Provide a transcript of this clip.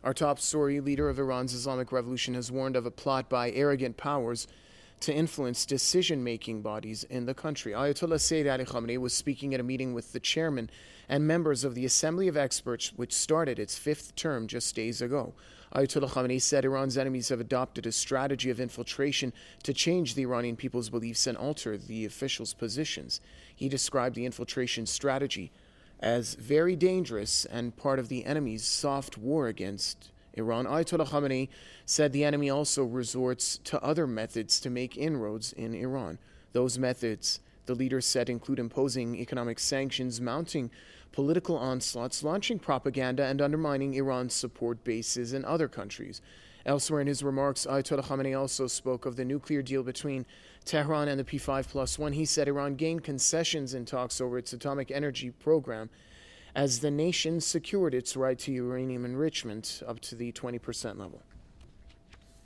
Our top story: leader of Iran's Islamic Revolution has warned of a plot by arrogant powers to influence decision-making bodies in the country. Ayatollah Sayyid Ali Khamenei was speaking at a meeting with the chairman and members of the Assembly of Experts, which started its fifth term just days ago. Ayatollah Khamenei said Iran's enemies have adopted a strategy of infiltration to change the Iranian people's beliefs and alter the officials' positions. He described the infiltration strategy as very dangerous and part of the enemy's soft war against Iran. Ayatollah Khamenei said the enemy also resorts to other methods to make inroads in Iran. Those methods, the leader said, include imposing economic sanctions, mounting political onslaughts, launching propaganda, and undermining Iran's support bases in other countries. Elsewhere in his remarks, Ayatollah Khamenei also spoke of the nuclear deal between Tehran and the P5+1. He said Iran gained concessions in talks over its atomic energy program as the nation secured its right to uranium enrichment up to the 20% level.